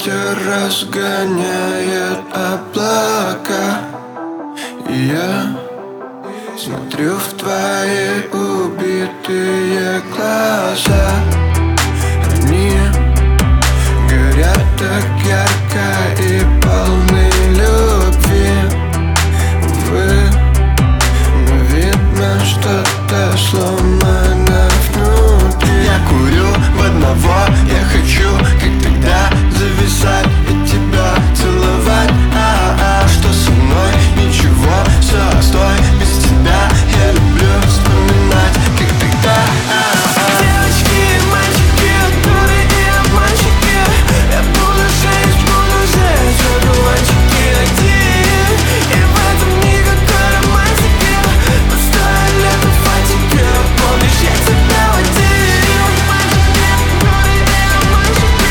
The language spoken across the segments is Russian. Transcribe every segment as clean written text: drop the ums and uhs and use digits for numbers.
ветер разгоняет облака, и я смотрю в твои убитые глаза. Они горят так ярко и полны любви. Увы, но видно, что-то сломано внутри. Я курю в одного, я хочу, как тогда, зависать и тебя целовать. Что со мной? Ничего, все, стой, без тебя я люблю вспоминать, как тогда. Девочки и мальчики, дуры и обманщики, я буду жить, одуванчики один. И в этом никакой романтики, пустое лето фантики. Помнишь, я тебя водил? Мальчики, дуры и обманщики.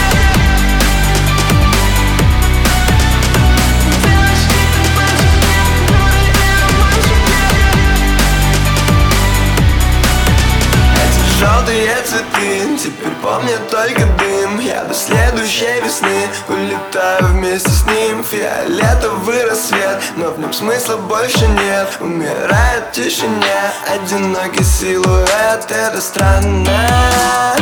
Девочки и мальчики, дуры и обманщики. Эти желтые цветы теперь помнят только дым. Я до следующей весны улетаю вместе с ним. Фиолетовый рассвет, но в нем смысла больше нет. Умирает в тишине одинокий силуэт. Это странно.